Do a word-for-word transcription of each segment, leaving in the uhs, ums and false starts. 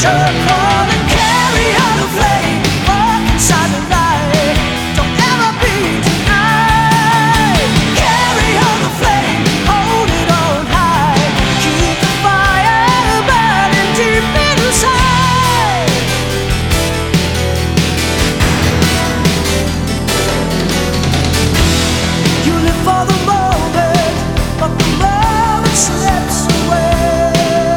future. Crawl and carry on the flame, walk inside the light. Don't ever be denied. Carry on the flame, hold it on high. Keep the fire burning deep inside. You live for the moment, but the moment slips away.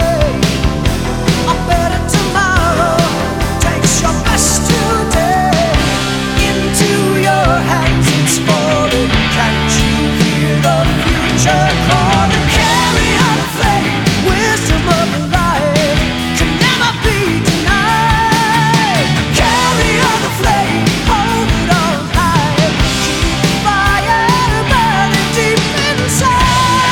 A better tomorrow takes your best today. Into your hands it's falling. Can't you hear the future call and carry on the flame? Wisdom of the light can never be denied. Carry on the flame, hold it on high. Keep the fire burning deep inside.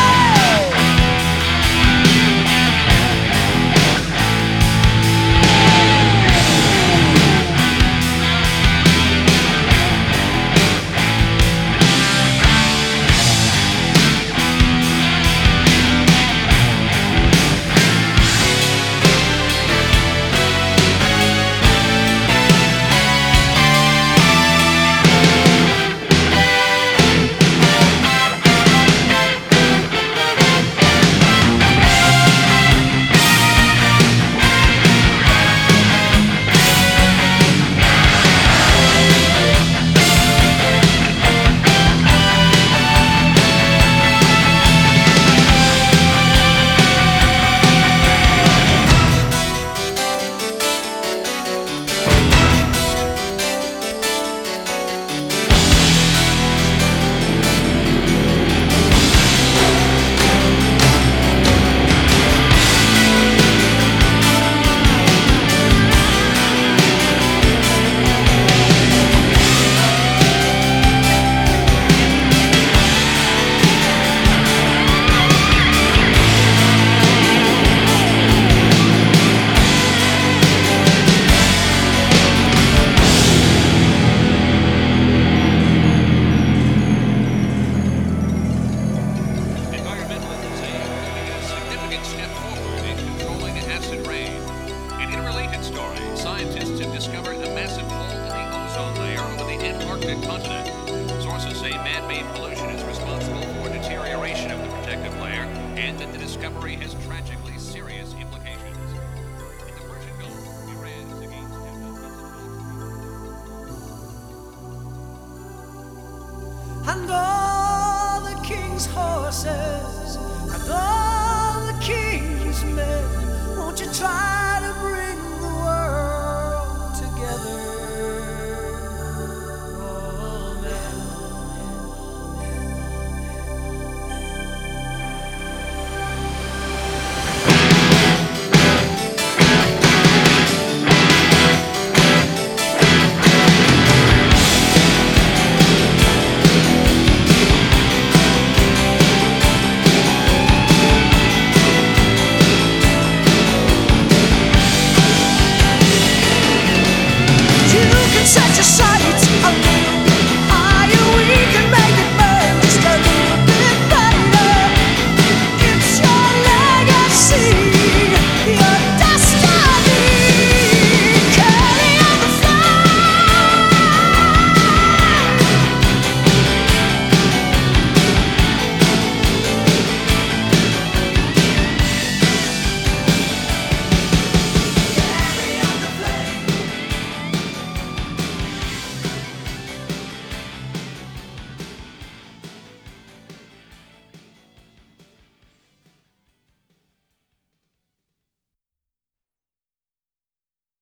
Environmentalists say it will be a significant step forward in controlling acid rain. And in a related story, scientists have discovered a massive hole in the ozone layer over the Antarctic continent. Sources say man-made pollution is responsible for deterioration of the protective layer, and that the discovery has tragically serious implications. In the Persian Gulf, Iran is against And all the king's horses and all the king's men